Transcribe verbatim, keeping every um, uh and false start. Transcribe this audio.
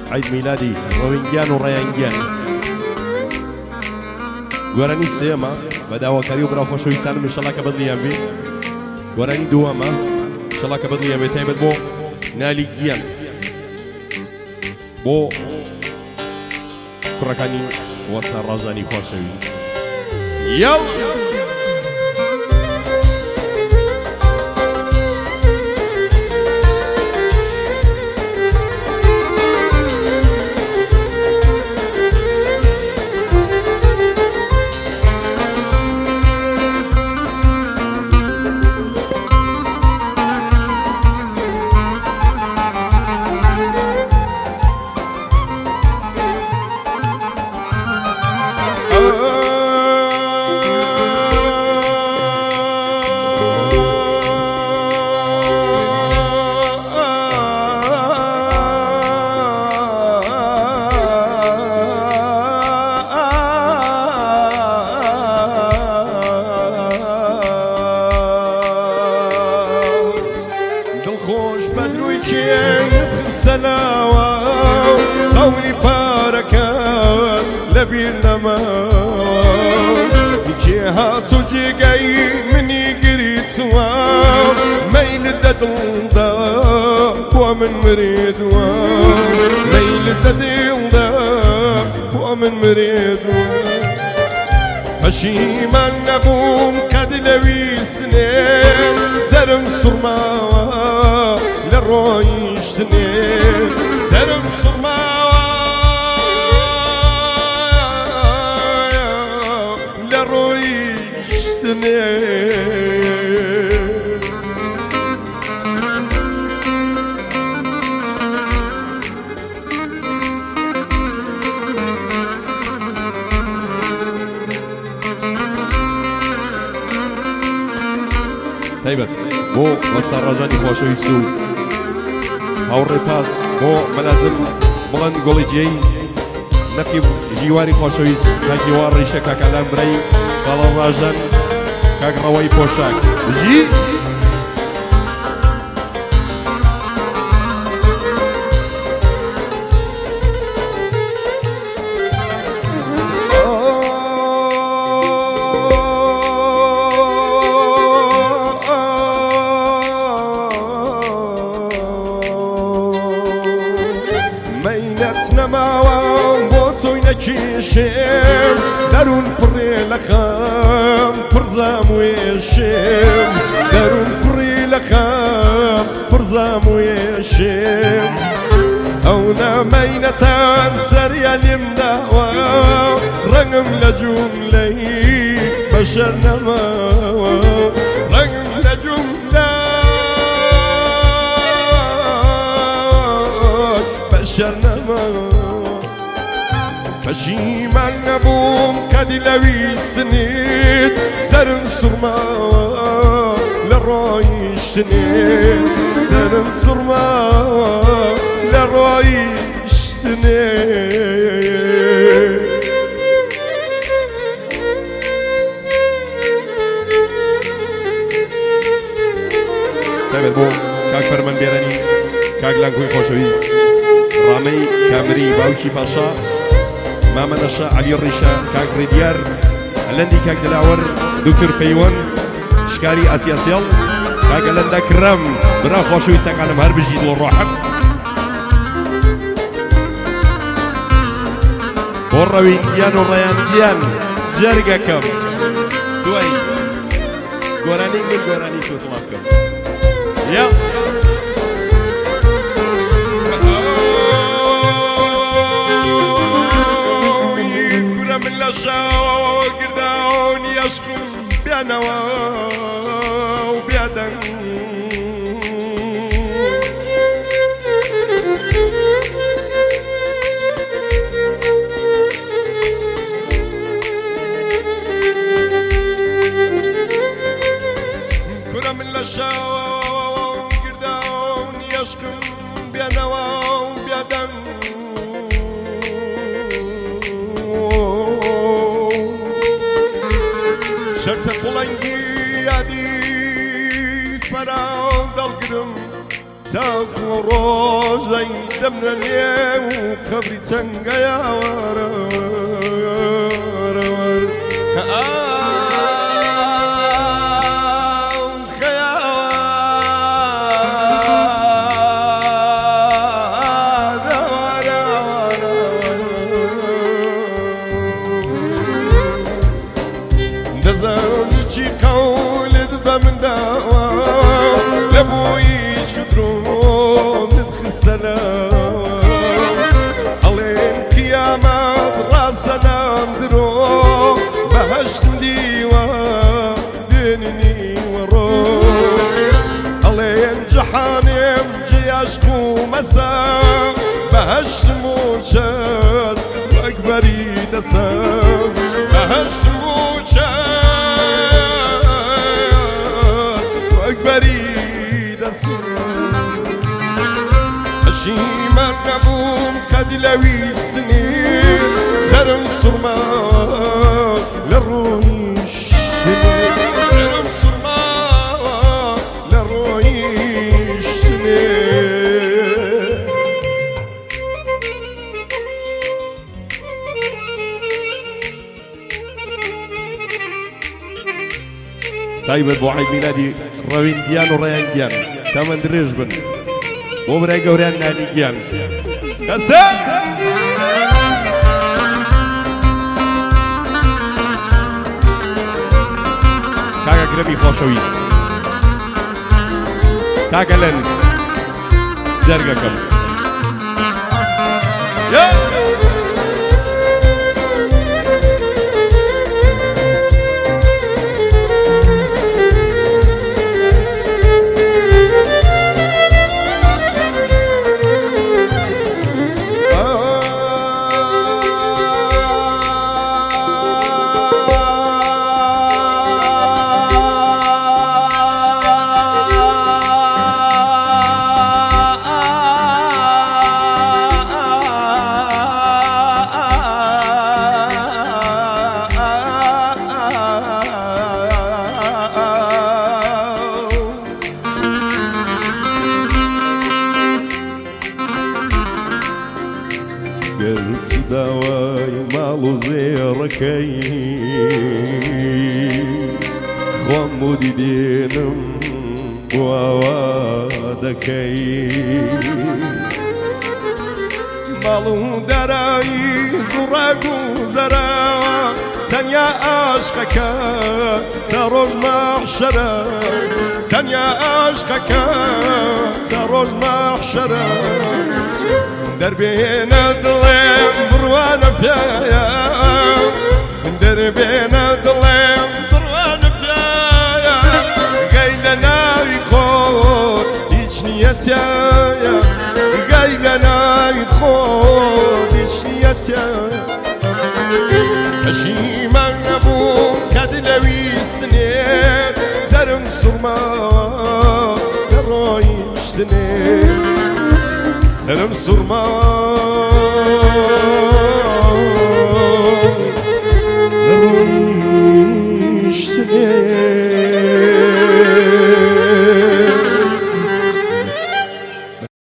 عيد ميلادي روينجيان وڕێیانگیان گۆرانی سێمە بەداواکاری و براخۆشەویستانم ئینشەڵا کە بەدڵیان بێ گۆرانی دووەمە ئینشەڵا کە بەدڵیان بێ تایبەت بۆ نالی گیان بۆ کوڕەکانی وەستا ڕازانی خۆشەویست یەڵ دڵخۆش بەدروی کێنت خستەناوە قەولی پارەکەت لەبیر نەماوە کێ هاتوو جێگەی منی گریتووە مەیلت لە دڵدا بۆ من مرێدووە مەیلت لە دڵدا بۆ من مرێدووە پەشیمان نەبووم قەت لەویستنێ سەرم سوڕماوە لە ڕۆیشتنێ سەرم سوڕماوە لە ڕۆیشتنێ تایبەت بۆ وەستا ڕازانی خۆشەویست و هاوڕێ پاس بۆ مەلازم بڵند گۆڵیجیەی نەقیب ژیواری خۆشەویست کاکی وا ڕیشە کاکەلام برەی خاڵە ڕاژان کاک ڕەوەی پۆشاک ژی مەینەت نەماوە بۆ چۆی نەکێشێم دەروون پڕێ لە خەم پڕزام وێشێم دەروون پڕێ لە خەم پڕزام وێشێم ئەو نەمەینەتان سەریە لێم داوە ڕەنگم لە جوملەی بەشەر نەماوە ڕەنگم لە جوملە پەشیمان نەبووم کەدی لەویستنیت سەرم سوڕماوە لە ڕۆیشتنێ سەرم سوڕماوە لە ڕۆیشتنێ تایبەت بۆ کاک فەرمەندێرانی کاک لانکۆی خۆشەویست ڕامەی کامری باوکی پاشا مامە نەشا عەلی ڕیشە کاک ڕێدیار هەلەندی کاک دلاوەر دوکتور پەیوەند شکاری ئاسیاسیڵ کاک هەلەندە کرەم برا خۆشەویستەکانم هەر بژید و ڕۆحەق بۆ ڕەوینگیان و ڕێیانگیان جەرگەکەم دوای گۆرانی من گۆرانی چۆتڵا بکەم یا من لشاو گرداونی عشقم بیانوا و بیادن کرا من لشاو گرداونی عشقم بیانوا و بیادن شرط قلنگی تاخو روزي دمنا اليوم وقبري تنقى يا ورا دزاونشي قول ذبا من داوام لابوي شدروم ندخل السلام علين قيامات راسنا ندروم بهشت مديوة دينني وروم علين جحانم جياشكو مسام بهشت موشاد واكبري دسام بهشت حشيما نبوم خد لوي السنين سرم صرما للرويش سرم صرما للرويش سايبر بو عيد ميلادي روين ديان وريان ديان تمن دريج بن وبراي قوريان نادي ديان كسا كاكا كرمي خوشويس كاكا لند جرقكم يا قلت دواي مالو زيركي خوامودي دينم ووادكي مالو دراي زراقو زرا سنيا عشقك تروج محشرة سنيا عشقك تروج محشرة دربينا ظلم بروانا فيايا دربينا ظلم بروانا فيايا غيلنا يخور يجنيتيايا غيلنا يخور يجنيتيايا حشيما نبوم كدلوي السنين سرم صرما للرايش سنين سلام صرما